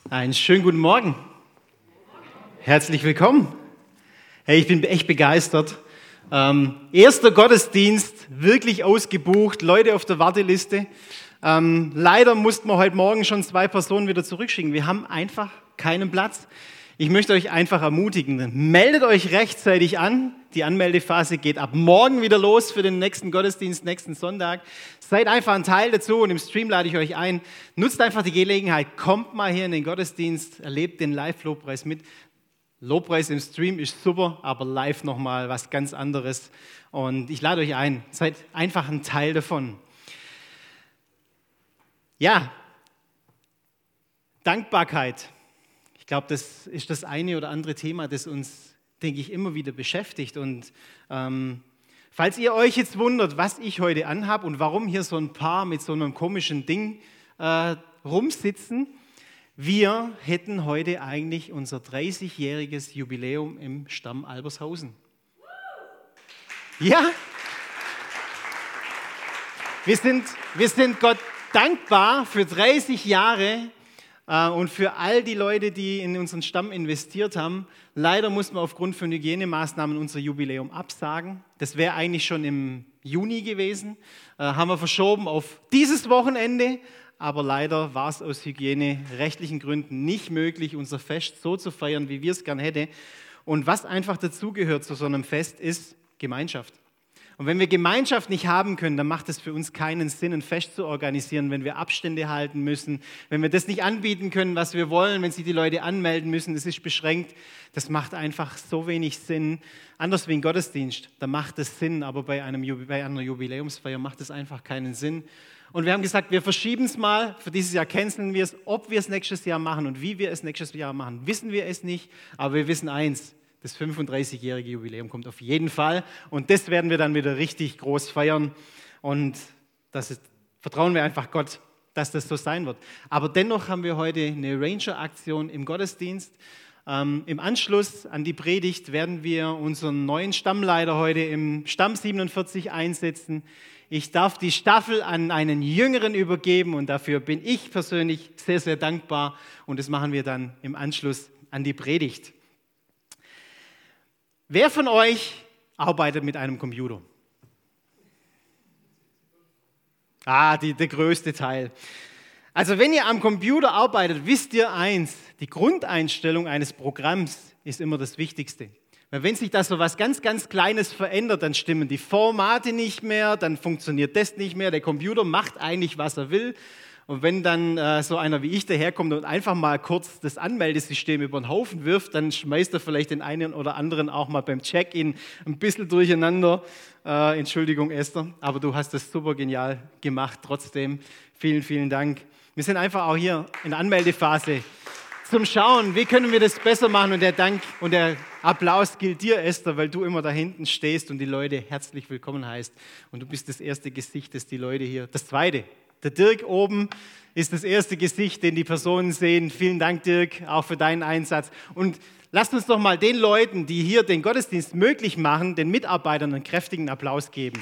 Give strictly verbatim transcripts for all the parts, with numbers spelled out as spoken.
Einen schönen guten Morgen. Herzlich willkommen. Hey, ich bin echt begeistert. Ähm, erster Gottesdienst, wirklich ausgebucht, Leute auf der Warteliste. Ähm, leider mussten wir heute Morgen schon zwei Personen wieder zurückschicken. Wir haben einfach keinen Platz. Ich möchte euch einfach ermutigen, meldet euch rechtzeitig an. Die Anmeldephase geht ab morgen wieder los für den nächsten Gottesdienst, nächsten Sonntag. Seid einfach ein Teil dazu und im Stream lade ich euch ein. Nutzt einfach die Gelegenheit, kommt mal hier in den Gottesdienst, erlebt den Live-Lobpreis mit. Lobpreis im Stream ist super, aber live nochmal was ganz anderes. Und ich lade euch ein, seid einfach ein Teil davon. Ja, Dankbarkeit. Ich glaube, das ist das eine oder andere Thema, das uns, denke ich, immer wieder beschäftigt. Und ähm, falls ihr euch jetzt wundert, was ich heute anhabe und warum hier so ein Paar mit so einem komischen Ding äh, rumsitzen, wir hätten heute eigentlich unser dreißigjähriges Jubiläum im Stamm Albershausen. Ja, wir sind, wir sind Gott dankbar für dreißig Jahre und für all die Leute, die in unseren Stamm investiert haben. Leider mussten wir aufgrund von Hygienemaßnahmen unser Jubiläum absagen. Das wäre eigentlich schon im Juni gewesen. Äh, haben wir verschoben auf dieses Wochenende. Aber leider war es aus hygienerechtlichen Gründen nicht möglich, unser Fest so zu feiern, wie wir es gern hätten. Und was einfach dazugehört zu so einem Fest, ist Gemeinschaft. Und wenn wir Gemeinschaft nicht haben können, dann macht es für uns keinen Sinn, ein Fest zu organisieren, wenn wir Abstände halten müssen, wenn wir das nicht anbieten können, was wir wollen, wenn sich die Leute anmelden müssen, das ist beschränkt. Das macht einfach so wenig Sinn. Anders wie ein Gottesdienst, da macht es Sinn, aber bei, einem, bei einer Jubiläumsfeier macht es einfach keinen Sinn. Und wir haben gesagt, wir verschieben es mal, für dieses Jahr canceln wir es. Ob wir es nächstes Jahr machen und wie wir es nächstes Jahr machen, wissen wir es nicht, aber wir wissen eins. Das fünfunddreißigjährige Jubiläum kommt auf jeden Fall und das werden wir dann wieder richtig groß feiern und das ist, vertrauen wir einfach Gott, dass das so sein wird. Aber dennoch haben wir heute eine Ranger-Aktion im Gottesdienst. Ähm, Im Anschluss an die Predigt werden wir unseren neuen Stammleiter heute im Stamm siebenundvierzig einsetzen. Ich darf die Staffel an einen Jüngeren übergeben und dafür bin ich persönlich sehr, sehr dankbar und das machen wir dann im Anschluss an die Predigt. Wer von euch arbeitet mit einem Computer? Ah, die, der größte Teil. Also wenn ihr am Computer arbeitet, wisst ihr eins, die Grundeinstellung eines Programms ist immer das Wichtigste. Weil wenn sich da so was ganz, ganz Kleines verändert, dann stimmen die Formate nicht mehr, dann funktioniert das nicht mehr, der Computer macht eigentlich, was er will. Und wenn dann äh, so einer wie ich daherkommt und einfach mal kurz das Anmeldesystem über den Haufen wirft, dann schmeißt er vielleicht den einen oder anderen auch mal beim Check-in ein bisschen durcheinander. Äh, Entschuldigung, Esther, aber du hast das super genial gemacht. Trotzdem vielen, vielen Dank. Wir sind einfach auch hier in der Anmeldephase zum Schauen, wie können wir das besser machen. Und der Dank und der Applaus gilt dir, Esther, weil du immer da hinten stehst und die Leute herzlich willkommen heißt. Und du bist das erste Gesicht, das die Leute hier, das zweite. Der Dirk oben ist das erste Gesicht, den die Personen sehen. Vielen Dank, Dirk, auch für deinen Einsatz. Und lasst uns doch mal den Leuten, die hier den Gottesdienst möglich machen, den Mitarbeitern einen kräftigen Applaus geben.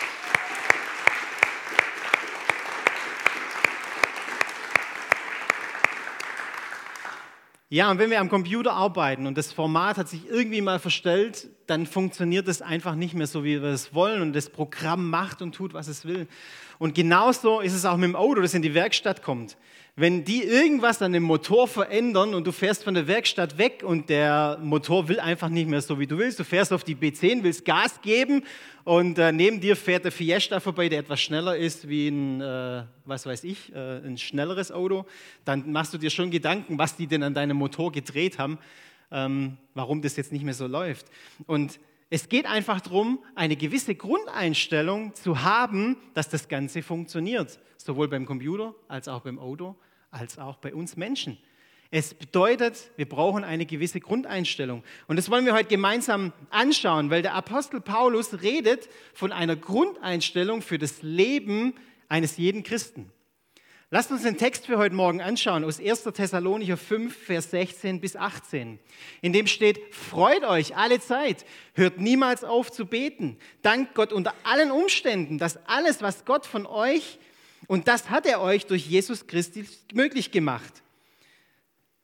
Ja, und wenn wir am Computer arbeiten und das Format hat sich irgendwie mal verstellt, dann funktioniert es einfach nicht mehr so, wie wir es wollen und das Programm macht und tut, was es will. Und genauso ist es auch mit dem Auto, das in die Werkstatt kommt. Wenn die irgendwas an dem Motor verändern und du fährst von der Werkstatt weg und der Motor will einfach nicht mehr so, wie du willst, du fährst auf die B zehn, willst Gas geben und äh, neben dir fährt der Fiesta vorbei, der etwas schneller ist wie ein, äh, was weiß ich, äh, ein schnelleres Auto, dann machst du dir schon Gedanken, was die denn an deinem Motor gedreht haben, ähm, warum das jetzt nicht mehr so läuft. Und es geht einfach darum, eine gewisse Grundeinstellung zu haben, dass das Ganze funktioniert. Sowohl beim Computer, als auch beim Auto, als auch bei uns Menschen. Es bedeutet, wir brauchen eine gewisse Grundeinstellung. Und das wollen wir heute gemeinsam anschauen, weil der Apostel Paulus redet von einer Grundeinstellung für das Leben eines jeden Christen. Lasst uns den Text für heute Morgen anschauen aus erster Thessalonicher fünf, Vers sechzehn bis achtzehn. In dem steht, freut euch alle Zeit, hört niemals auf zu beten, dankt Gott unter allen Umständen, dass alles, was Gott von euch, und das hat er euch durch Jesus Christus möglich gemacht.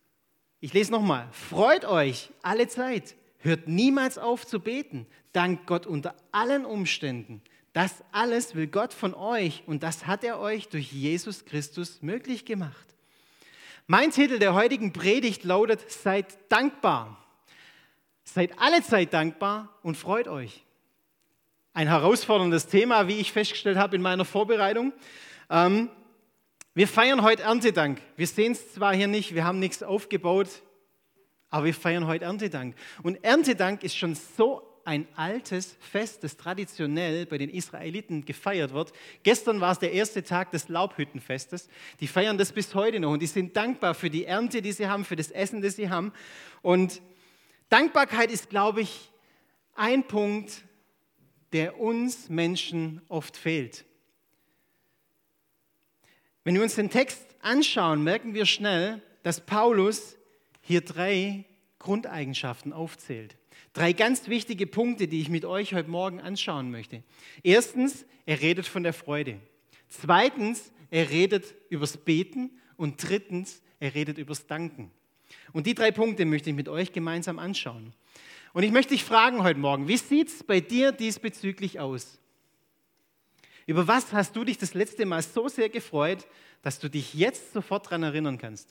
Ich lese nochmal. Freut euch alle Zeit. Hört niemals auf zu beten. Dankt Gott unter allen Umständen. Das alles will Gott von euch und das hat er euch durch Jesus Christus möglich gemacht. Mein Titel der heutigen Predigt lautet: Seid dankbar. Seid alle Zeit dankbar und freut euch. Ein herausforderndes Thema, wie ich festgestellt habe in meiner Vorbereitung. Ähm, wir feiern heute Erntedank. Wir sehen es zwar hier nicht, wir haben nichts aufgebaut, aber wir feiern heute Erntedank. Und Erntedank ist schon so ein altes Fest, das traditionell bei den Israeliten gefeiert wird. Gestern war es der erste Tag des Laubhüttenfestes. Die feiern das bis heute noch und die sind dankbar für die Ernte, die sie haben, für das Essen, das sie haben. Und Dankbarkeit ist, glaube ich, ein Punkt, der uns Menschen oft fehlt. Wenn wir uns den Text anschauen, merken wir schnell, dass Paulus hier drei Grundeigenschaften aufzählt. Drei ganz wichtige Punkte, die ich mit euch heute Morgen anschauen möchte. Erstens, er redet von der Freude. Zweitens, er redet übers Beten. Und drittens, er redet übers Danken. Und die drei Punkte möchte ich mit euch gemeinsam anschauen. Und ich möchte dich fragen heute Morgen, wie sieht es bei dir diesbezüglich aus? Über was hast du dich das letzte Mal so sehr gefreut, dass du dich jetzt sofort daran erinnern kannst?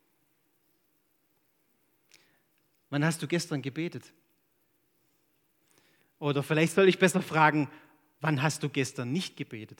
Wann hast du gestern gebetet? Oder vielleicht soll ich besser fragen, wann hast du gestern nicht gebetet?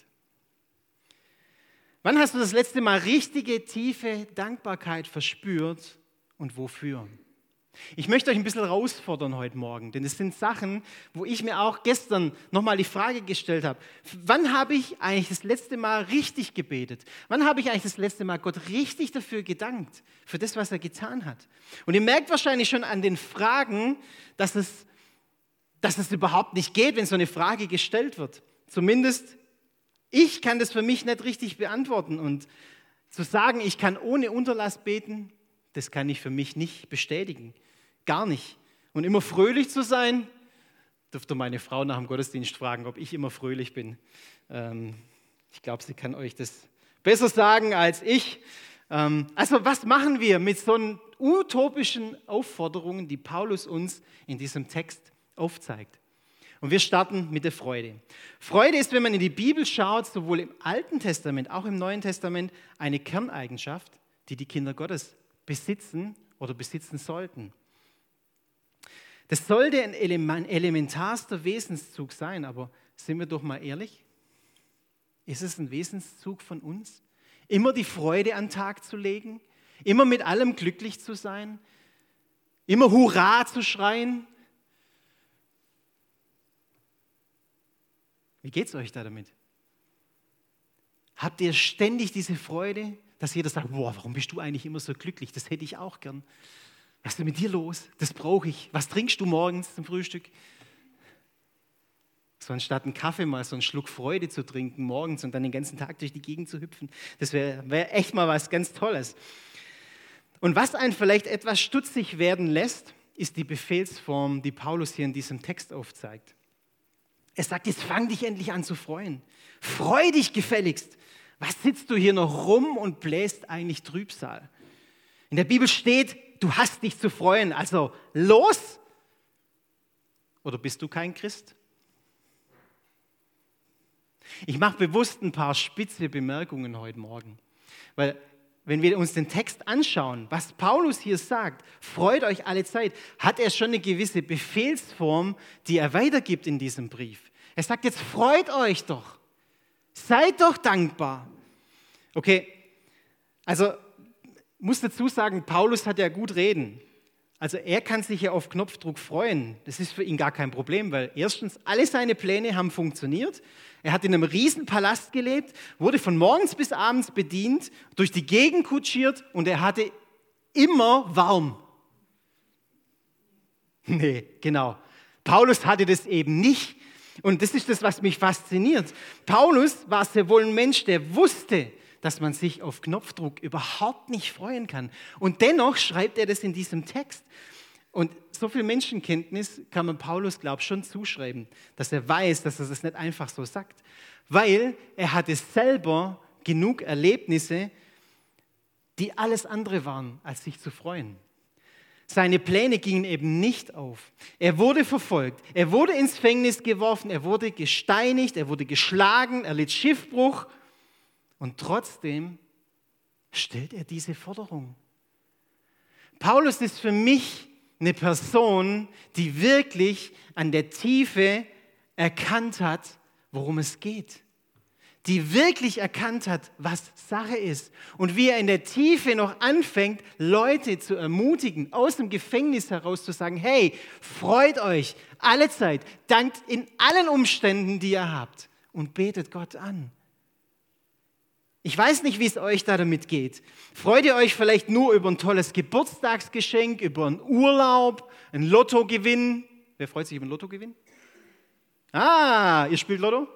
Wann hast du das letzte Mal richtige, tiefe Dankbarkeit verspürt und wofür? Ich möchte euch ein bisschen herausfordern heute Morgen, denn es sind Sachen, wo ich mir auch gestern nochmal die Frage gestellt habe, wann habe ich eigentlich das letzte Mal richtig gebetet? Wann habe ich eigentlich das letzte Mal Gott richtig dafür gedankt, für das, was er getan hat? Und ihr merkt wahrscheinlich schon an den Fragen, dass es, dass es überhaupt nicht geht, wenn so eine Frage gestellt wird. Zumindest ich kann das für mich nicht richtig beantworten. Und zu sagen, ich kann ohne Unterlass beten, das kann ich für mich nicht bestätigen. Gar nicht. Und immer fröhlich zu sein, dürfte meine Frau nach dem Gottesdienst fragen, ob ich immer fröhlich bin. Ähm, ich glaube, sie kann euch das besser sagen als ich. Ähm, also was machen wir mit so utopischen Aufforderungen, die Paulus uns in diesem Text aufzeigt? Und wir starten mit der Freude. Freude ist, wenn man in die Bibel schaut, sowohl im Alten Testament, auch im Neuen Testament, eine Kerneigenschaft, die die Kinder Gottes besitzen oder besitzen sollten. Das sollte ein elementarster Wesenszug sein, aber sind wir doch mal ehrlich, ist es ein Wesenszug von uns? Immer die Freude an den Tag zu legen, immer mit allem glücklich zu sein, immer Hurra zu schreien? Wie geht es euch da damit? Habt ihr ständig diese Freude, dass jeder sagt, boah, warum bist du eigentlich immer so glücklich? Das hätte ich auch gern. Was ist denn mit dir los? Das brauche ich. Was trinkst du morgens zum Frühstück? So anstatt einen Kaffee mal so einen Schluck Freude zu trinken morgens und dann den ganzen Tag durch die Gegend zu hüpfen. Das wäre wär echt mal was ganz Tolles. Und was einen vielleicht etwas stutzig werden lässt, ist die Befehlsform, die Paulus hier in diesem Text aufzeigt. Er sagt, jetzt fang dich endlich an zu freuen. Freu dich gefälligst. Was sitzt du hier noch rum und bläst eigentlich Trübsal? In der Bibel steht, du hast dich zu freuen, also los! Oder bist du kein Christ? Ich mache bewusst ein paar spitze Bemerkungen heute Morgen, weil wenn wir uns den Text anschauen, was Paulus hier sagt, freut euch alle Zeit, hat er schon eine gewisse Befehlsform, die er weitergibt in diesem Brief. Er sagt jetzt, freut euch doch, seid doch dankbar. Okay, also muss dazu sagen, Paulus hat ja gut reden. Also er kann sich ja auf Knopfdruck freuen. Das ist für ihn gar kein Problem, weil erstens, alle seine Pläne haben funktioniert. Er hat in einem Riesenpalast gelebt, wurde von morgens bis abends bedient, durch die Gegend kutschiert und er hatte immer warm. Nee, genau. Paulus hatte das eben nicht. Und das ist das, was mich fasziniert. Paulus war sehr wohl ein Mensch, der wusste, dass man sich auf Knopfdruck überhaupt nicht freuen kann. Und dennoch schreibt er das in diesem Text. Und so viel Menschenkenntnis kann man Paulus, glaube ich, schon zuschreiben, dass er weiß, dass er das nicht einfach so sagt. Weil er hatte selber genug Erlebnisse, die alles andere waren, als sich zu freuen. seine Pläne gingen eben nicht auf. Er wurde verfolgt, er wurde ins Gefängnis geworfen, er wurde gesteinigt, er wurde geschlagen, er litt Schiffbruch und trotzdem stellt er diese Forderung. Paulus ist für mich eine Person, die wirklich an der Tiefe erkannt hat, worum es geht. Die wirklich erkannt hat, was Sache ist. Und wie er in der Tiefe noch anfängt, Leute zu ermutigen, aus dem Gefängnis heraus zu sagen, hey, freut euch alle Zeit, dankt in allen Umständen, die ihr habt und betet Gott an. Ich weiß nicht, wie es euch da damit geht. Freut ihr euch vielleicht nur über ein tolles Geburtstagsgeschenk, über einen Urlaub, einen Lottogewinn? Wer freut sich über einen Lottogewinn? Ah, ihr spielt Lotto?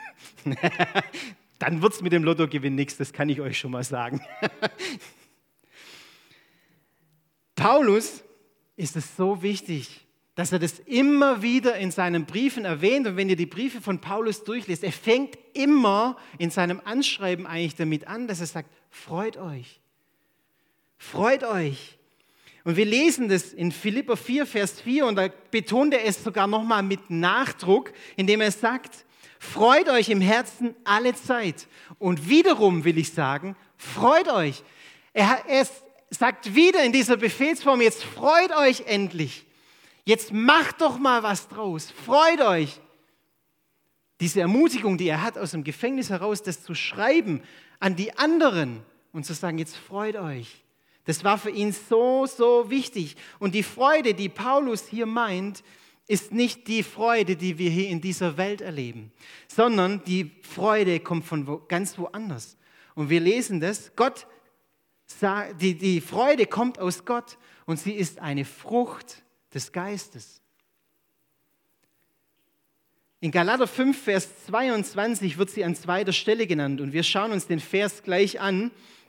Dann wird es mit dem Lottogewinn nichts, das kann ich euch schon mal sagen. Paulus ist es so wichtig, dass er das immer wieder in seinen Briefen erwähnt. Und wenn ihr die Briefe von Paulus durchlest, er fängt immer in seinem Anschreiben eigentlich damit an, dass er sagt, freut euch, freut euch. Und wir lesen das in Philipper vier, Vers vier, und da betont er es sogar nochmal mit Nachdruck, indem er sagt, freut euch im Herzen alle Zeit. Und wiederum will ich sagen, freut euch. Er, er sagt wieder in dieser Befehlsform, jetzt freut euch endlich. Jetzt macht doch mal was draus. Freut euch. Diese Ermutigung, die er hat aus dem Gefängnis heraus, das zu schreiben an die anderen und zu sagen, jetzt freut euch. Das war für ihn so, so wichtig. Und die Freude, die Paulus hier meint, ist nicht die Freude, die wir hier in dieser Welt erleben, sondern die Freude kommt von wo, ganz woanders. Und wir lesen das, Gott, die, die Freude kommt aus Gott und sie ist eine Frucht des Geistes. In Galater fünf, Vers zweiundzwanzig wird sie an zweiter Stelle genannt und wir schauen uns den Vers gleich an.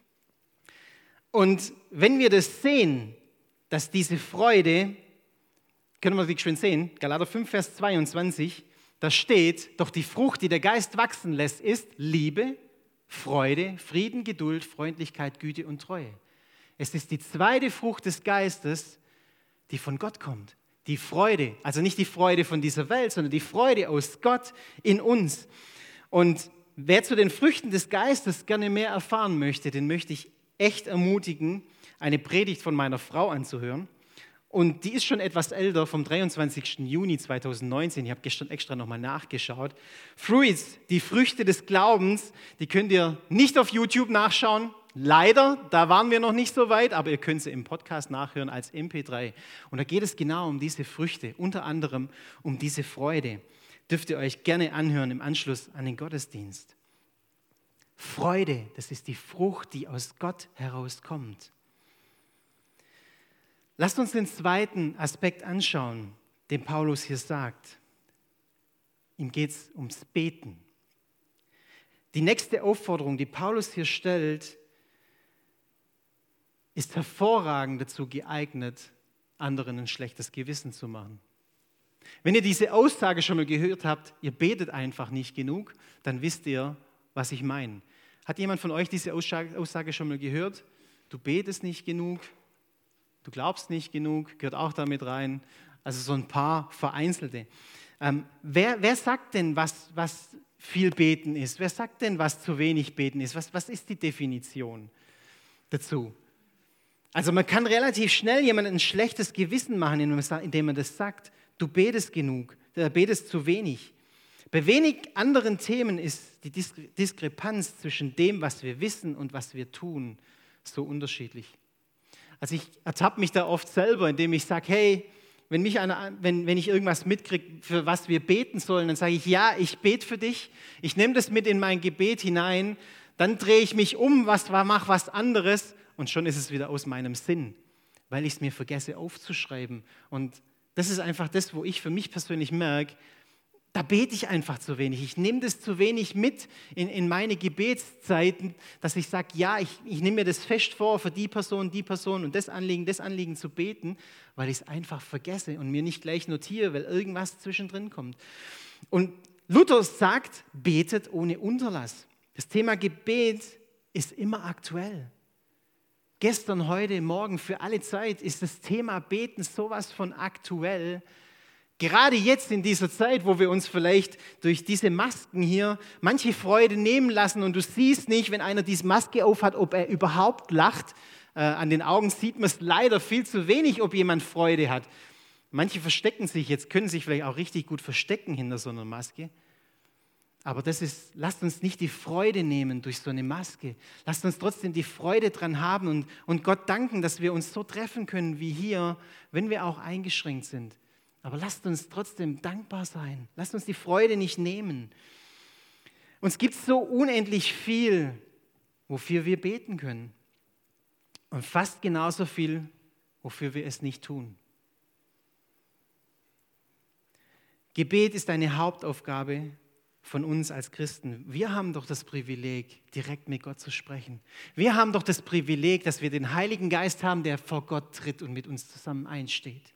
Und wenn wir das sehen, dass diese Freude, können wir die schön sehen, Galater fünf, Vers zweiundzwanzig, da steht, doch die Frucht, die der Geist wachsen lässt, ist Liebe, Freude, Frieden, Geduld, Freundlichkeit, Güte und Treue. Es ist die zweite Frucht des Geistes, die von Gott kommt. Die Freude, also nicht die Freude von dieser Welt, sondern die Freude aus Gott in uns. Und wer zu den Früchten des Geistes gerne mehr erfahren möchte, den möchte ich echt ermutigen, eine Predigt von meiner Frau anzuhören. Und die ist schon etwas älter, vom dreiundzwanzigsten Juni zweitausendneunzehn. Ich habe gestern extra nochmal nachgeschaut. Fruits, die Früchte des Glaubens, die könnt ihr nicht auf YouTube nachschauen. Leider, da waren wir noch nicht so weit, aber ihr könnt sie im Podcast nachhören als M P drei. Und da geht es genau um diese Früchte, unter anderem um diese Freude. Dürft ihr euch gerne anhören im Anschluss an den Gottesdienst. Freude, das ist die Frucht, die aus Gott herauskommt. Lasst uns den zweiten Aspekt anschauen, den Paulus hier sagt. Ihm geht es ums Beten. Die nächste Aufforderung, die Paulus hier stellt, ist hervorragend dazu geeignet, anderen ein schlechtes Gewissen zu machen. Wenn ihr diese Aussage schon mal gehört habt, ihr betet einfach nicht genug, dann wisst ihr, was ich meine. Hat jemand von euch diese Aussage schon mal gehört? Du betest nicht genug, du glaubst nicht genug, gehört auch damit rein. Also so ein paar vereinzelte. Ähm, wer, wer sagt denn, was, was viel Beten ist? Wer sagt denn, was zu wenig Beten ist? Was, was ist die Definition dazu? Also man kann relativ schnell jemandem ein schlechtes Gewissen machen, indem man das sagt, du betest genug, du betest zu wenig. Bei wenig anderen Themen ist die Diskrepanz zwischen dem, was wir wissen und was wir tun, so unterschiedlich. Also ich ertappe mich da oft selber, indem ich sage, hey, wenn, mich einer, wenn, wenn ich irgendwas mitkriege, für was wir beten sollen, dann sage ich, ja, ich bete für dich, ich nehme das mit in mein Gebet hinein, dann drehe ich mich um, was, mache was anderes und schon ist es wieder aus meinem Sinn, weil ich es mir vergesse aufzuschreiben. Und das ist einfach das, wo ich für mich persönlich merke, da bete ich einfach zu wenig. Ich nehme das zu wenig mit in, in meine Gebetszeiten, dass ich sage, ja, ich, ich nehme mir das fest vor, für die Person, die Person und das Anliegen, das Anliegen zu beten, weil ich es einfach vergesse und mir nicht gleich notiere, weil irgendwas zwischendrin kommt. Und Luther sagt, betet ohne Unterlass. Das Thema Gebet ist immer aktuell. gestern, heute, morgen, für alle Zeit ist das Thema Beten sowas von aktuell. Gerade jetzt in dieser Zeit, wo wir uns vielleicht durch diese Masken hier manche Freude nehmen lassen und du siehst nicht, wenn einer diese Maske aufhat, ob er überhaupt lacht. Äh, an den Augen sieht man es leider viel zu wenig, ob jemand Freude hat. Manche verstecken sich jetzt, können sich vielleicht auch richtig gut verstecken hinter so einer Maske. Aber das ist, lasst uns nicht die Freude nehmen durch so eine Maske. Lasst uns trotzdem die Freude dran haben und, und Gott danken, dass wir uns so treffen können wie hier, wenn wir auch eingeschränkt sind. Aber lasst uns trotzdem dankbar sein. Lasst uns die Freude nicht nehmen. Uns gibt so unendlich viel, wofür wir beten können. Und fast genauso viel, wofür wir es nicht tun. Gebet ist eine Hauptaufgabe von uns als Christen. Wir haben doch das Privileg, direkt mit Gott zu sprechen. Wir haben doch das Privileg, dass wir den Heiligen Geist haben, der vor Gott tritt und mit uns zusammen einsteht.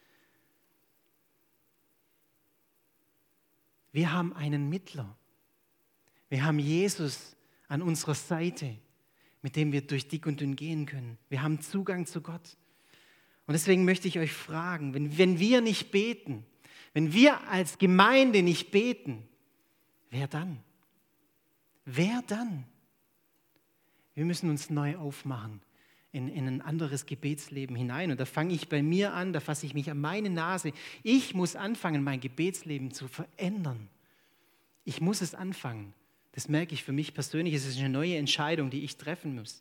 Wir haben einen Mittler. Wir haben Jesus an unserer Seite, mit dem wir durch dick und dünn gehen können. Wir haben Zugang zu Gott. Und deswegen möchte ich euch fragen, wenn, wenn wir nicht beten, wenn wir als Gemeinde nicht beten, wer dann? Wer dann? Wir müssen uns neu aufmachen in, in ein anderes Gebetsleben hinein. Und da fange ich bei mir an, da fasse ich mich an meine Nase. Ich muss anfangen, mein Gebetsleben zu verändern. Ich muss es anfangen. Das merke ich für mich persönlich. Es ist eine neue Entscheidung, die ich treffen muss.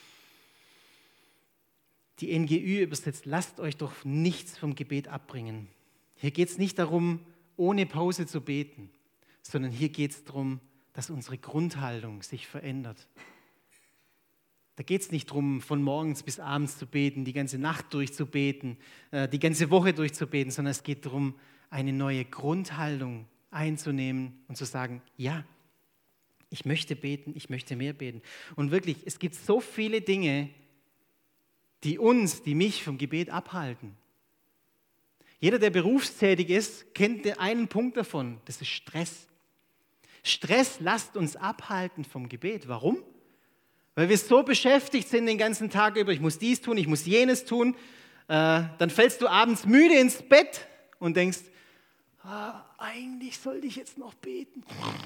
Die N G Ü übersetzt, lasst euch doch nichts vom Gebet abbringen. Hier geht es nicht darum, ohne Pause zu beten, sondern hier geht es darum, dass unsere Grundhaltung sich verändert. Da geht es nicht darum, von morgens bis abends zu beten, die ganze Nacht durchzubeten, die ganze Woche durchzubeten, sondern es geht darum, eine neue Grundhaltung einzunehmen und zu sagen, ja, ich möchte beten, ich möchte mehr beten. Und wirklich, es gibt so viele Dinge, die uns, die mich vom Gebet abhalten. Jeder, der berufstätig ist, kennt den einen Punkt davon, das ist Stress. Stress lasst uns abhalten vom Gebet. Warum? Weil wir so beschäftigt sind den ganzen Tag über, ich muss dies tun, ich muss jenes tun. Äh, dann fällst du abends müde ins Bett und denkst, ah, eigentlich sollte ich jetzt noch beten.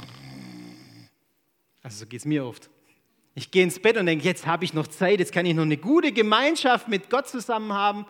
Also so geht es mir oft. Ich gehe ins Bett und denke, jetzt habe ich noch Zeit, jetzt kann ich noch eine gute Gemeinschaft mit Gott zusammen haben.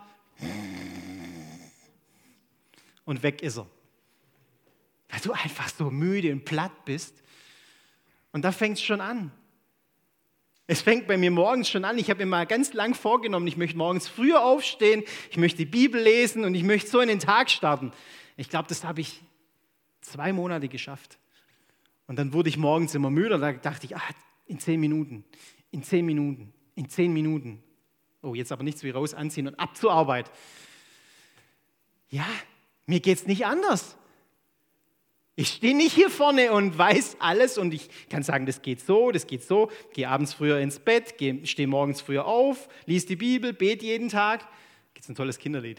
Und weg ist er. Weil du einfach so müde und platt bist. Und da fängt es schon an. Es fängt bei mir morgens schon an. Ich habe mir mal ganz lang vorgenommen, ich möchte morgens früher aufstehen, ich möchte die Bibel lesen und ich möchte so in den Tag starten. Ich glaube, das habe ich zwei Monate geschafft. Und dann wurde ich morgens immer müde und da dachte ich, ah, in zehn Minuten, in zehn Minuten, in zehn Minuten. Oh, jetzt aber nichts wie raus anziehen und ab zur Arbeit. Ja, mir geht es nicht anders. Ich stehe nicht hier vorne und weiß alles und ich kann sagen, das geht so, das geht so. Gehe abends früher ins Bett, stehe morgens früher auf, lies die Bibel, bete jeden Tag. Gibt ein tolles Kinderlied.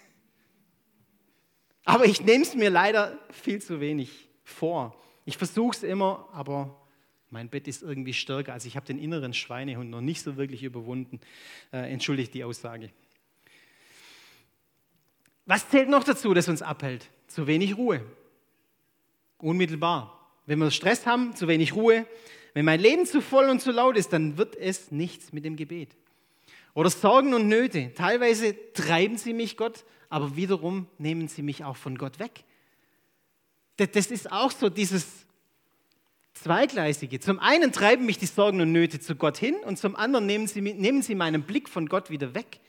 Aber ich nehme es mir leider viel zu wenig vor. Ich versuche es immer, aber mein Bett ist irgendwie stärker. Also ich habe den inneren Schweinehund noch nicht so wirklich überwunden. Äh, entschuldigt die Aussage. Was zählt noch dazu, das uns abhält? Zu wenig Ruhe. Unmittelbar. Wenn wir Stress haben, zu wenig Ruhe. Wenn mein Leben zu voll und zu laut ist, dann wird es nichts mit dem Gebet. Oder Sorgen und Nöte. Teilweise treiben sie mich Gott, aber wiederum nehmen sie mich auch von Gott weg. Das ist auch so dieses Zweigleisige. Zum einen treiben mich die Sorgen und Nöte zu Gott hin und zum anderen nehmen sie, nehmen sie meinen Blick von Gott wieder weg.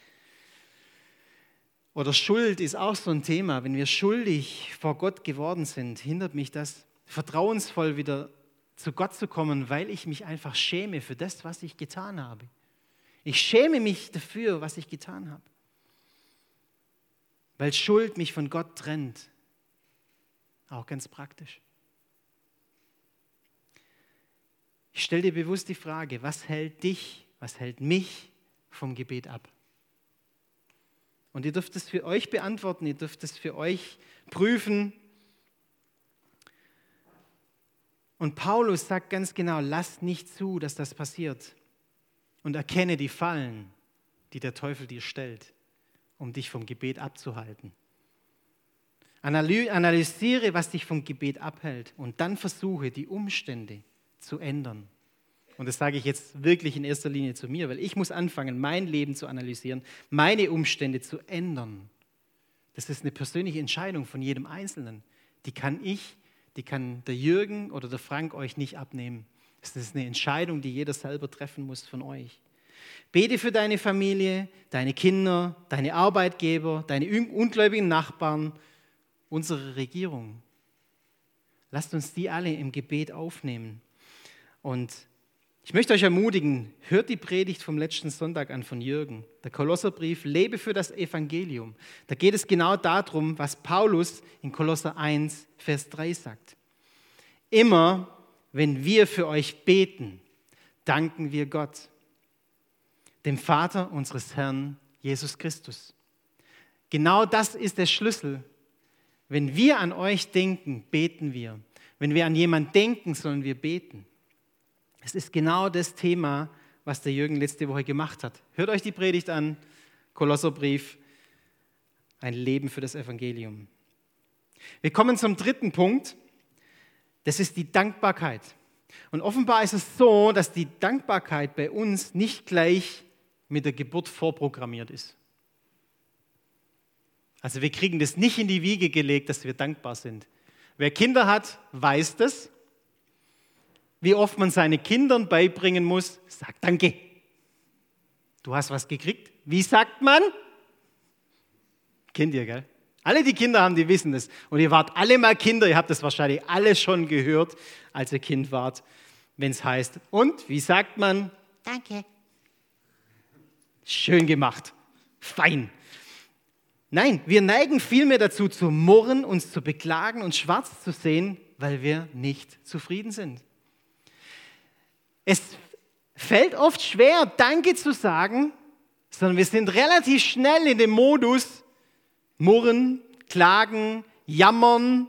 Oder Schuld ist auch so ein Thema. Wenn wir schuldig vor Gott geworden sind, hindert mich das, vertrauensvoll wieder zu Gott zu kommen, weil ich mich einfach schäme für das, was ich getan habe. Ich schäme mich dafür, was ich getan habe. Weil Schuld mich von Gott trennt. Auch ganz praktisch. Ich stelle dir bewusst die Frage, was hält dich, was hält mich vom Gebet ab? Und ihr dürft es für euch beantworten, ihr dürft es für euch prüfen. Und Paulus sagt ganz genau, lasst nicht zu, dass das passiert. Und erkenne die Fallen. die der Teufel dir stellt, um dich vom Gebet abzuhalten. Analysiere, was dich vom Gebet abhält und dann versuche, die Umstände zu ändern. Und das sage ich jetzt wirklich in erster Linie zu mir, weil ich muss anfangen, mein Leben zu analysieren, meine Umstände zu ändern. Das ist eine persönliche Entscheidung von jedem Einzelnen. Die kann ich, die kann der Jürgen oder der Frank euch nicht abnehmen. Das ist eine Entscheidung, die jeder selber treffen muss von euch. Bete für deine Familie, deine Kinder, deine Arbeitgeber, deine ungläubigen Nachbarn, unsere Regierung. Lasst uns die alle im Gebet aufnehmen. Und ich möchte euch ermutigen, hört die Predigt vom letzten Sonntag an von Jürgen. Der Kolosserbrief, lebe für das Evangelium. Da geht es genau darum, was Paulus in Kolosser eins, Vers drei sagt. Immer, wenn wir für euch beten, danken wir Gott, dem Vater unseres Herrn Jesus Christus. Genau das ist der Schlüssel. Wenn wir an euch denken, beten wir. Wenn wir an jemanden denken, sollen wir beten. Es ist genau das Thema, was der Jürgen letzte Woche gemacht hat. Hört euch die Predigt an, Kolosserbrief, ein Leben für das Evangelium. Wir kommen zum dritten Punkt, das ist die Dankbarkeit. Und offenbar ist es so, dass die Dankbarkeit bei uns nicht gleich mit der Geburt vorprogrammiert ist. Also wir kriegen das nicht in die Wiege gelegt, dass wir dankbar sind. Wer Kinder hat, weiß das. Wie oft man seinen Kindern beibringen muss, sag Danke. Du hast was gekriegt. Wie sagt man? Kennt ihr, gell? Alle, die Kinder haben, die wissen das. Und ihr wart alle mal Kinder, ihr habt das wahrscheinlich alle schon gehört, als ihr Kind wart, wenn es heißt, und, wie sagt man? Danke. Schön gemacht. Fein. Nein, wir neigen vielmehr dazu, zu murren, uns zu beklagen und schwarz zu sehen, weil wir nicht zufrieden sind. Es fällt oft schwer, Danke zu sagen, sondern wir sind relativ schnell in dem Modus, murren, klagen, jammern.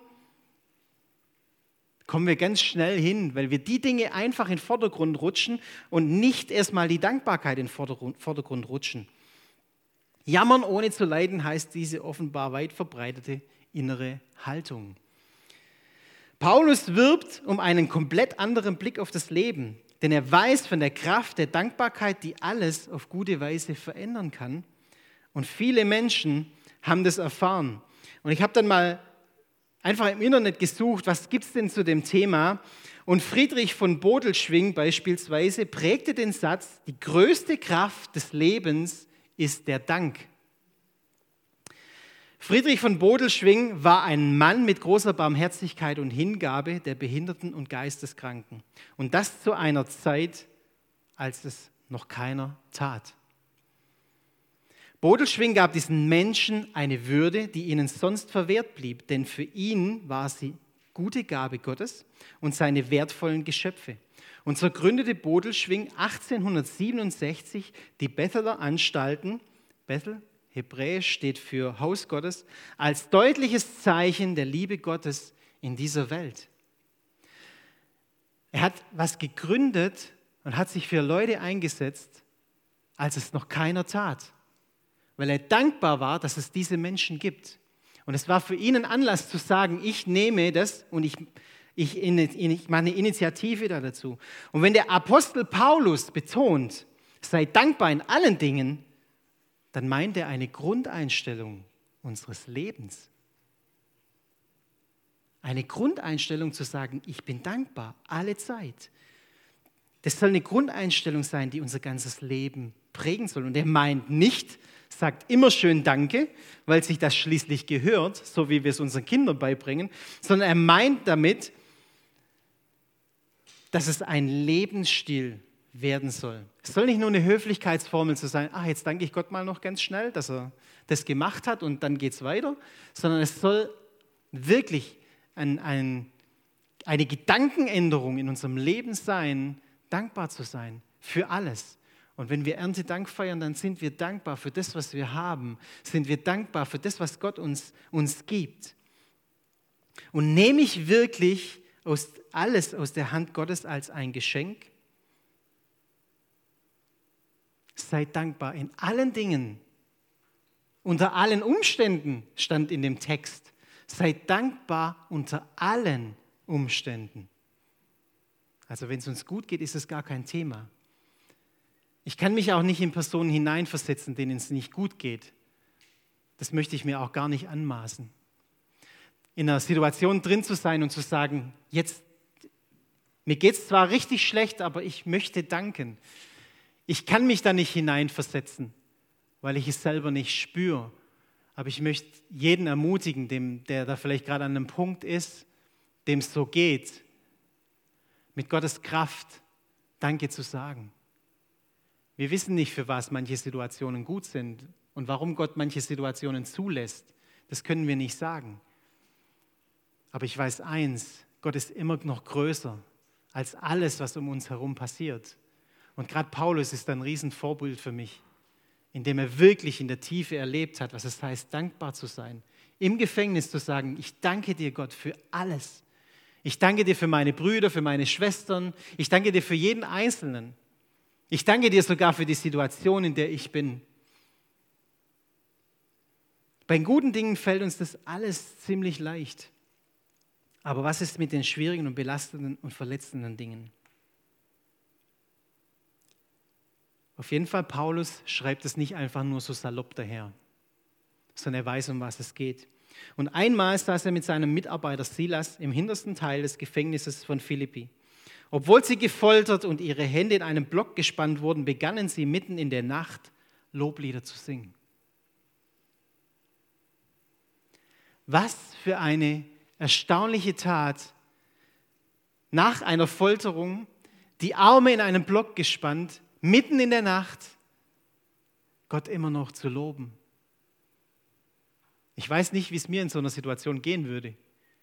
Kommen wir ganz schnell hin, weil wir die Dinge einfach in den Vordergrund rutschen und nicht erstmal die Dankbarkeit in den Vordergrund rutschen. Jammern ohne zu leiden heißt diese offenbar weit verbreitete innere Haltung. Paulus wirbt um einen komplett anderen Blick auf das Leben, denn er weiß von der Kraft der Dankbarkeit, die alles auf gute Weise verändern kann. Und viele Menschen haben das erfahren. Und ich habe dann mal einfach im Internet gesucht, was gibt es denn zu dem Thema? Und Friedrich von Bodelschwingh beispielsweise prägte den Satz, die größte Kraft des Lebens ist der Dank. Friedrich von Bodelschwingh war ein Mann mit großer Barmherzigkeit und Hingabe der Behinderten und Geisteskranken. Und das zu einer Zeit, als es noch keiner tat. Bodelschwingh gab diesen Menschen eine Würde, die ihnen sonst verwehrt blieb, denn für ihn war sie gute Gabe Gottes und seine wertvollen Geschöpfe. Und so gründete Bodelschwingh achtzehnhundertsiebenundsechzig die Betheler Anstalten, Bethel, hebräisch steht für Haus Gottes, als deutliches Zeichen der Liebe Gottes in dieser Welt. Er hat was gegründet und hat sich für Leute eingesetzt, als es noch keiner tat, weil er dankbar war, dass es diese Menschen gibt. Und es war für ihn ein Anlass zu sagen, ich nehme das und ich, ich, ich mache eine Initiative da dazu. Und wenn der Apostel Paulus betont, sei dankbar in allen Dingen, dann meint er eine Grundeinstellung unseres Lebens. Eine Grundeinstellung zu sagen, ich bin dankbar, alle Zeit. Das soll eine Grundeinstellung sein, die unser ganzes Leben prägen soll. Und er meint nicht, sagt immer schön Danke, weil sich das schließlich gehört, so wie wir es unseren Kindern beibringen, sondern er meint damit, dass es ein Lebensstil werden soll. Es soll nicht nur eine Höflichkeitsformel zu sein, ach, jetzt danke ich Gott mal noch ganz schnell, dass er das gemacht hat und dann geht es weiter, sondern es soll wirklich ein, ein, eine Gedankenänderung in unserem Leben sein, dankbar zu sein für alles. Und wenn wir Erntedank feiern, dann sind wir dankbar für das, was wir haben, sind wir dankbar für das, was Gott uns, uns gibt. Und nehme ich wirklich aus, alles aus der Hand Gottes als ein Geschenk? seid dankbar in allen Dingen. Unter allen Umständen stand in dem Text. Seid dankbar unter allen Umständen. Also wenn es uns gut geht, ist es gar kein Thema. Ich kann mich auch nicht in Personen hineinversetzen, denen es nicht gut geht. Das möchte ich mir auch gar nicht anmaßen. In einer Situation drin zu sein und zu sagen, jetzt, mir geht es zwar richtig schlecht, aber ich möchte danken. Ich kann mich da nicht hineinversetzen, weil ich es selber nicht spüre. Aber ich möchte jeden ermutigen, dem, der da vielleicht gerade an einem Punkt ist, dem es so geht, mit Gottes Kraft Danke zu sagen. Wir wissen nicht, für was manche Situationen gut sind und warum Gott manche Situationen zulässt. Das können wir nicht sagen. Aber ich weiß eins, Gott ist immer noch größer als alles, was um uns herum passiert. Und gerade Paulus ist ein Riesenvorbild für mich, indem er wirklich in der Tiefe erlebt hat, was es heißt, dankbar zu sein. Im Gefängnis zu sagen, ich danke dir, Gott, für alles. Ich danke dir für meine Brüder, für meine Schwestern. Ich danke dir für jeden Einzelnen. Ich danke dir sogar für die Situation, in der ich bin. Bei guten Dingen fällt uns das alles ziemlich leicht. Aber was ist mit den schwierigen und belastenden und verletzenden Dingen? Auf jeden Fall, Paulus schreibt es nicht einfach nur so salopp daher, sondern er weiß, um was es geht. Und einmal saß er mit seinem Mitarbeiter Silas im hintersten Teil des Gefängnisses von Philippi. Obwohl sie gefoltert und ihre Hände in einen Block gespannt wurden, begannen sie mitten in der Nacht Loblieder zu singen. Was für eine erstaunliche Tat, nach einer Folterung, die Arme in einen Block gespannt, mitten in der Nacht, Gott immer noch zu loben. Ich weiß nicht, wie es mir in so einer Situation gehen würde.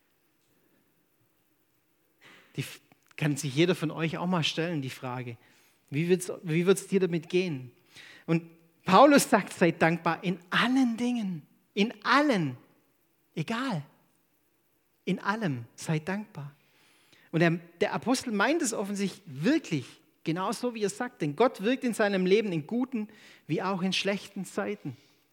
Die kann sich jeder von euch auch mal stellen, die Frage. Wie wird es wie wird's dir damit gehen? Und Paulus sagt, seid dankbar in allen Dingen, in allen, egal, in allem, seid dankbar. Und der, der Apostel meint es offensichtlich wirklich, genauso wie er sagt, denn Gott wirkt in seinem Leben in guten wie auch in schlechten Zeiten.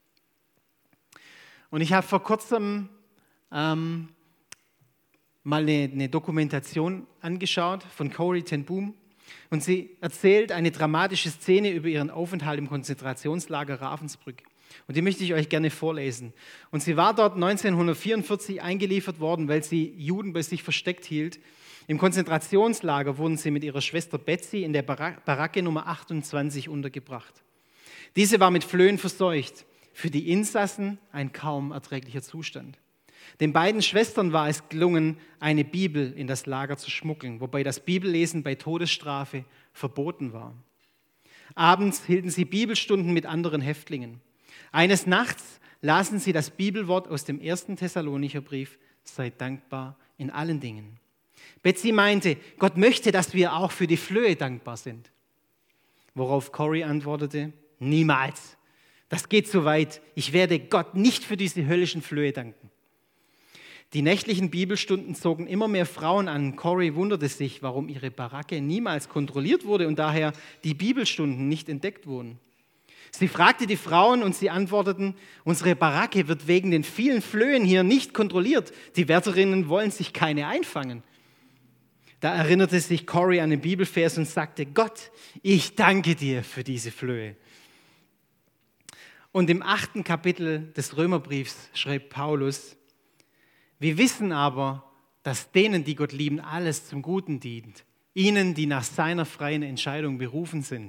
Und ich habe vor kurzem ähm, mal eine, eine Dokumentation angeschaut von Corrie ten Boom und sie erzählt eine dramatische Szene über ihren Aufenthalt im Konzentrationslager Ravensbrück. Und die möchte ich euch gerne vorlesen. Und sie war dort neunzehnhundertvierundvierzig eingeliefert worden, weil sie Juden bei sich versteckt hielt. Im Konzentrationslager wurden sie mit ihrer Schwester Betsy in der Baracke Nummer achtundzwanzig untergebracht. Diese war mit Flöhen verseucht. Für die Insassen ein kaum erträglicher Zustand. Den beiden Schwestern war es gelungen, eine Bibel in das Lager zu schmuggeln, wobei das Bibellesen bei Todesstrafe verboten war. Abends hielten sie Bibelstunden mit anderen Häftlingen. Eines Nachts lasen sie das Bibelwort aus dem ersten Thessalonicher Brief, seid dankbar in allen Dingen. Betsy meinte, Gott möchte, dass wir auch für die Flöhe dankbar sind. Worauf Corrie antwortete, niemals. Das geht zu weit. Ich werde Gott nicht für diese höllischen Flöhe danken. Die nächtlichen Bibelstunden zogen immer mehr Frauen an. Corrie wunderte sich, warum ihre Baracke niemals kontrolliert wurde und daher die Bibelstunden nicht entdeckt wurden. Sie fragte die Frauen und sie antworteten, unsere Baracke wird wegen den vielen Flöhen hier nicht kontrolliert. Die Wärterinnen wollen sich keine einfangen. Da erinnerte sich Corrie an den Bibelvers und sagte, Gott, ich danke dir für diese Flöhe. Und im achten Kapitel des Römerbriefs schreibt Paulus, wir wissen aber, dass denen, die Gott lieben, alles zum Guten dient. Ihnen, die nach seiner freien Entscheidung berufen sind.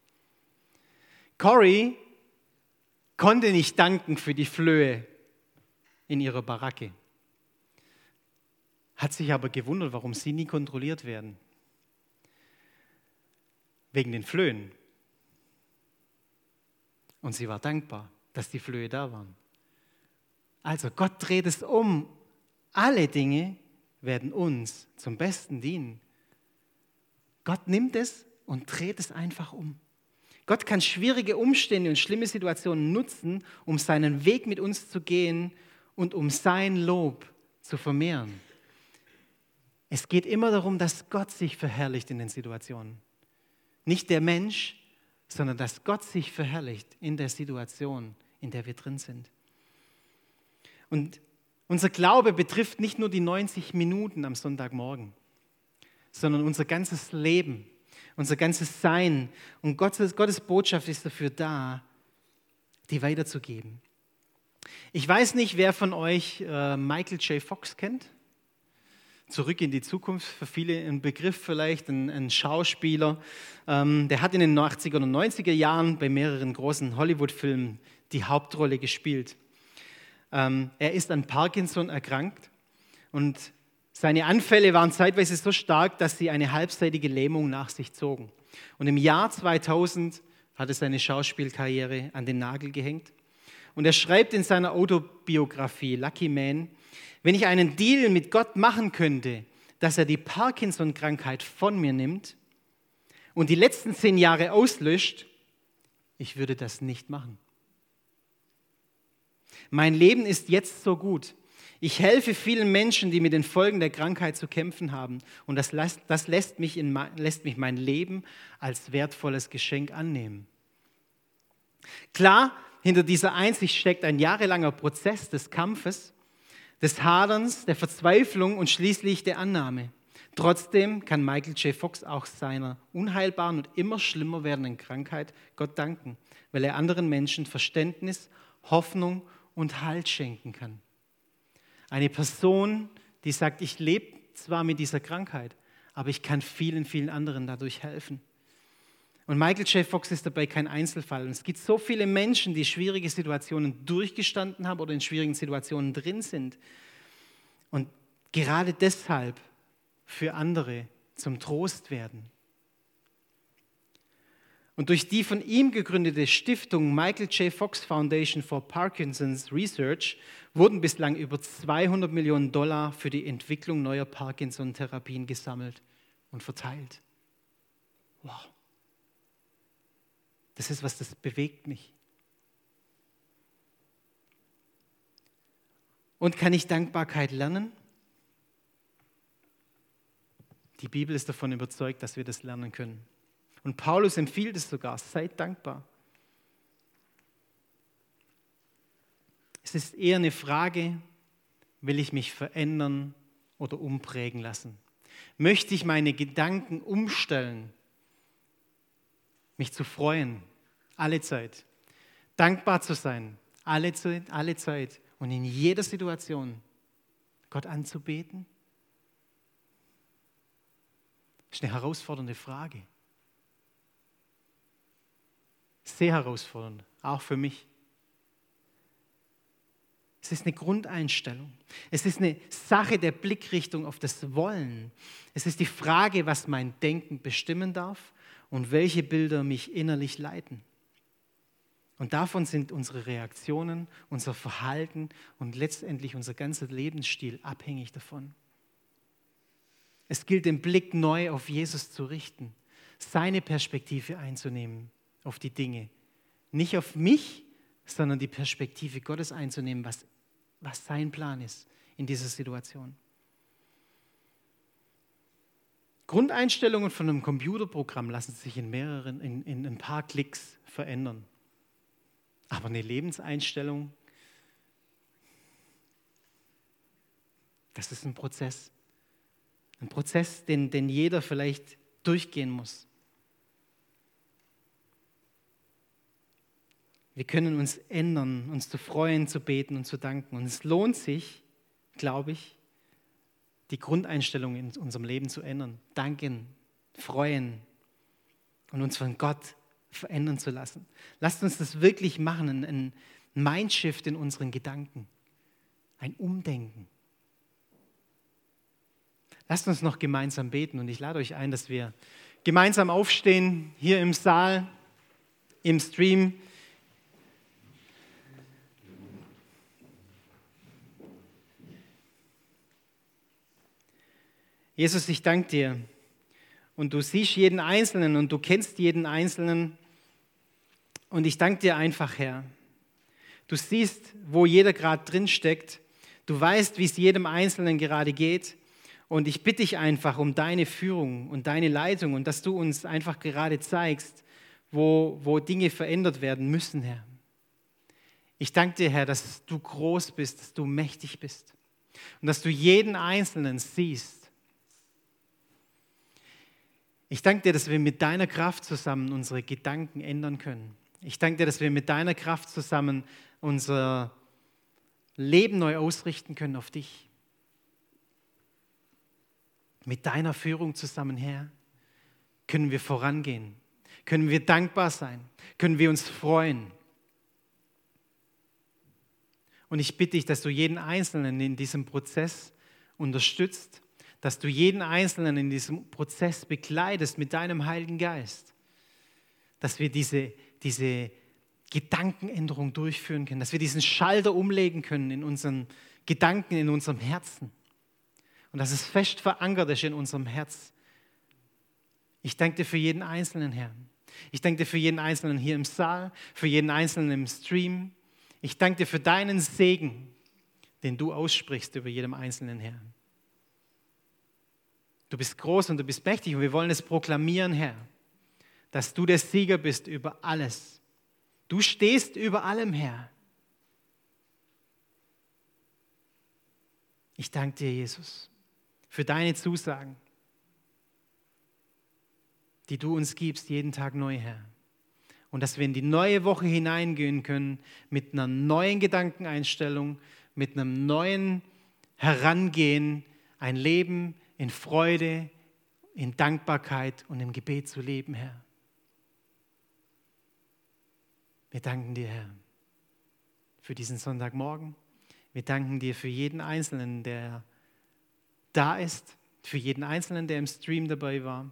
Corrie konnte nicht danken für die Flöhe in ihrer Baracke. Hat sich aber gewundert, warum sie nie kontrolliert werden. Wegen den Flöhen. Und sie war dankbar, dass die Flöhe da waren. Also Gott dreht es um. Alle Dinge werden uns zum Besten dienen. Gott nimmt es und dreht es einfach um. Gott kann schwierige Umstände und schlimme Situationen nutzen, um seinen Weg mit uns zu gehen und um sein Lob zu vermehren. Es geht immer darum, dass Gott sich verherrlicht in den Situationen. Nicht der Mensch, sondern dass Gott sich verherrlicht in der Situation, in der wir drin sind. Und unser Glaube betrifft nicht nur die neunzig Minuten am Sonntagmorgen, sondern unser ganzes Leben, unser ganzes Sein. Und Gottes, Gottes Botschaft ist dafür da, die weiterzugeben. Ich weiß nicht, wer von euch äh, Michael J. Fox kennt. Zurück in die Zukunft, für viele ein Begriff vielleicht, ein, ein Schauspieler. Ähm, der hat in den achtziger und neunziger Jahren bei mehreren großen Hollywood-Filmen die Hauptrolle gespielt. Ähm, er ist an Parkinson erkrankt und seine Anfälle waren zeitweise so stark, dass sie eine halbseitige Lähmung nach sich zogen. Und im Jahr zweitausend hat er seine Schauspielkarriere an den Nagel gehängt. Und er schreibt in seiner Autobiografie Lucky Man, wenn ich einen Deal mit Gott machen könnte, dass er die Parkinson-Krankheit von mir nimmt und die letzten zehn Jahre auslöscht, ich würde das nicht machen. Mein Leben ist jetzt so gut. Ich helfe vielen Menschen, die mit den Folgen der Krankheit zu kämpfen haben. Und das lässt, das lässt, mich, in, lässt mich mein Leben als wertvolles Geschenk annehmen. Klar, hinter dieser Einsicht steckt ein jahrelanger Prozess des Kampfes, des Haderns, der Verzweiflung und schließlich der Annahme. Trotzdem kann Michael J. Fox auch seiner unheilbaren und immer schlimmer werdenden Krankheit Gott danken, weil er anderen Menschen Verständnis, Hoffnung und Halt schenken kann. Eine Person, die sagt, ich lebe zwar mit dieser Krankheit, aber ich kann vielen, vielen anderen dadurch helfen. Und Michael J. Fox ist dabei kein Einzelfall. Und es gibt so viele Menschen, die schwierige Situationen durchgestanden haben oder in schwierigen Situationen drin sind. Und gerade deshalb für andere zum Trost werden. Und durch die von ihm gegründete Stiftung Michael J. Fox Foundation for Parkinson's Research wurden bislang über zweihundert Millionen Dollar für die Entwicklung neuer Parkinson-Therapien gesammelt und verteilt. Wow. Das ist was, das bewegt mich. Und kann ich Dankbarkeit lernen? Die Bibel ist davon überzeugt, dass wir das lernen können. Und Paulus empfiehlt es sogar, seid dankbar. Es ist eher eine Frage, will ich mich verändern oder umprägen lassen? Möchte ich meine Gedanken umstellen? Mich zu freuen, alle Zeit. Dankbar zu sein, alle Zeit, alle Zeit. Und in jeder Situation Gott anzubeten? Das ist eine herausfordernde Frage. Sehr herausfordernd, auch für mich. Es ist eine Grundeinstellung. Es ist eine Sache der Blickrichtung auf das Wollen. Es ist die Frage, was mein Denken bestimmen darf und welche Bilder mich innerlich leiten. Und davon sind unsere Reaktionen, unser Verhalten und letztendlich unser ganzer Lebensstil abhängig davon. Es gilt, den Blick neu auf Jesus zu richten, seine Perspektive einzunehmen auf die Dinge. Nicht auf mich, sondern die Perspektive Gottes einzunehmen, was, was sein Plan ist in dieser Situation. Grundeinstellungen von einem Computerprogramm lassen sich in mehreren, in, in ein paar Klicks verändern. Aber eine Lebenseinstellung, das ist ein Prozess. Ein Prozess, den, den jeder vielleicht durchgehen muss. Wir können uns ändern, uns zu freuen, zu beten und zu danken. Und es lohnt sich, glaube ich, die Grundeinstellung in unserem Leben zu ändern. Danken, freuen und uns von Gott verändern zu lassen. Lasst uns das wirklich machen, ein Mindshift in unseren Gedanken, ein Umdenken. Lasst uns noch gemeinsam beten und ich lade euch ein, dass wir gemeinsam aufstehen, hier im Saal, im Stream. Jesus, ich danke dir und du siehst jeden Einzelnen und du kennst jeden Einzelnen und ich danke dir einfach, Herr. Du siehst, wo jeder gerade drin steckt, du weißt, wie es jedem Einzelnen gerade geht und ich bitte dich einfach um deine Führung und deine Leitung und dass du uns einfach gerade zeigst, wo, wo Dinge verändert werden müssen, Herr. Ich danke dir, Herr, dass du groß bist, dass du mächtig bist und dass du jeden Einzelnen siehst. Ich danke dir, dass wir mit deiner Kraft zusammen unsere Gedanken ändern können. Ich danke dir, dass wir mit deiner Kraft zusammen unser Leben neu ausrichten können auf dich. Mit deiner Führung zusammen, Herr, können wir vorangehen, können wir dankbar sein, können wir uns freuen. Und ich bitte dich, dass du jeden Einzelnen in diesem Prozess unterstützt, dass du jeden Einzelnen in diesem Prozess begleitest mit deinem Heiligen Geist, dass wir diese, diese Gedankenänderung durchführen können, dass wir diesen Schalter umlegen können in unseren Gedanken, in unserem Herzen und dass es fest verankert ist in unserem Herz. Ich danke dir für jeden Einzelnen, Herr. Ich danke dir für jeden Einzelnen hier im Saal, für jeden Einzelnen im Stream. Ich danke dir für deinen Segen, den du aussprichst über jedem Einzelnen, Herr. Du bist groß und du bist mächtig und wir wollen es proklamieren, Herr, dass du der Sieger bist über alles. Du stehst über allem, Herr. Ich danke dir, Jesus, für deine Zusagen, die du uns gibst, jeden Tag neu, Herr. Und dass wir in die neue Woche hineingehen können mit einer neuen Gedankeneinstellung, mit einem neuen Herangehen, ein Leben in Freude, in Dankbarkeit und im Gebet zu leben, Herr. Wir danken dir, Herr, für diesen Sonntagmorgen. Wir danken dir für jeden Einzelnen, der da ist, für jeden Einzelnen, der im Stream dabei war.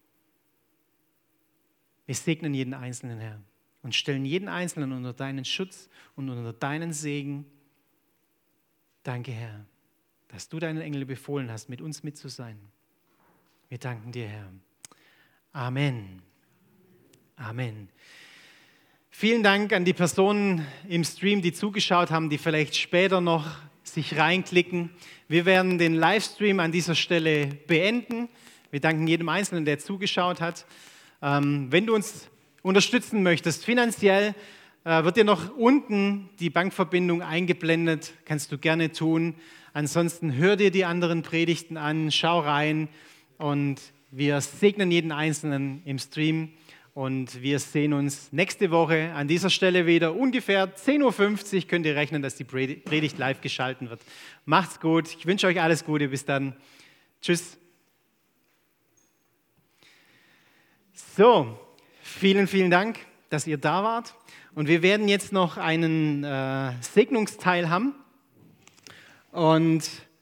Wir segnen jeden Einzelnen, Herr, und stellen jeden Einzelnen unter deinen Schutz und unter deinen Segen. Danke, Herr, dass du deinen Engel befohlen hast, mit uns mit zu sein. Wir danken dir, Herr. Amen. Amen. Vielen Dank an die Personen im Stream, die zugeschaut haben, die vielleicht später noch sich reinklicken. Wir werden den Livestream an dieser Stelle beenden. Wir danken jedem Einzelnen, der zugeschaut hat. Ähm, wenn du uns unterstützen möchtest, finanziell, äh, wird dir noch unten die Bankverbindung eingeblendet. Kannst du gerne tun. Ansonsten hör dir die anderen Predigten an, schau rein und wir segnen jeden Einzelnen im Stream. Und wir sehen uns nächste Woche an dieser Stelle wieder. Ungefähr zehn Uhr fünfzig könnt ihr rechnen, dass die Predigt live geschalten wird. Macht's gut. Ich wünsche euch alles Gute. Bis dann. Tschüss. So, vielen, vielen Dank, dass ihr da wart. Und wir werden jetzt noch einen äh, Segnungsteil haben. Und